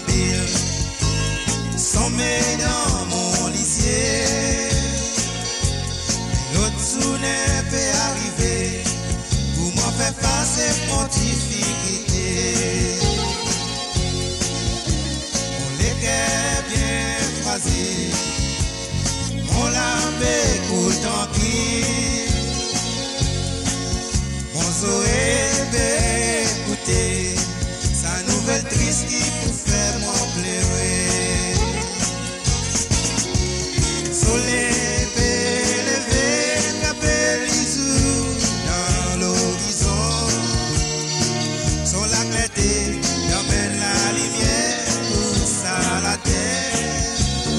pile, sommet dans mon lycée. L'autre souverain peut arriver pour m'en faire passer mon difficulté. On les cœurs bien croisés, mon lame écoute tranquille, mon oreille peut écouter sa nouvelle triste qui pour faire moi pleurer. Soleil peut lever, capel l'isou dans l'horizon. Sur la clarté, emmène la lumière pour ça la terre.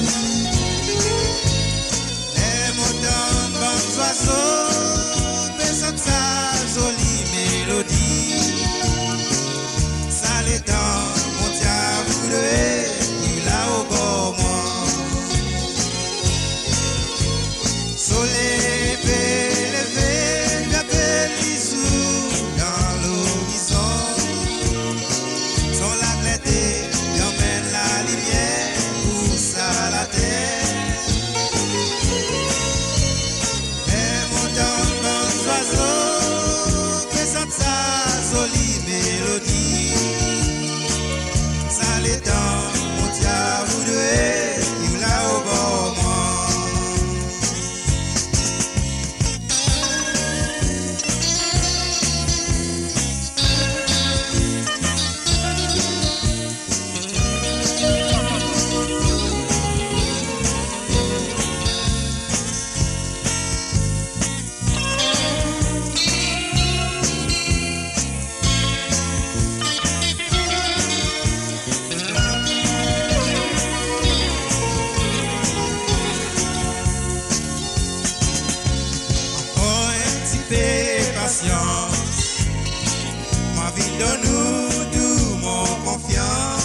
Les montagnes, bancs oiseaux, pensant sa jolie mélodie. Ça les temps, mon diable voulait, il a au bord moi. Soleil peut lever, capel l'isou dans l'horizon. Sur la clarté, emmène la lumière pour ça la terre. Les montagnes, bancs oiseaux, présentent sa jolie mélodie. Ça les temps, mon diable voudrait, il a au bord moi. Encore un petit peu patience, ma vie donne-nous tout mon confiance.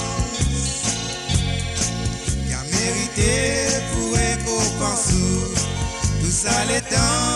Qui a mérité pour récompenser tout ça les temps.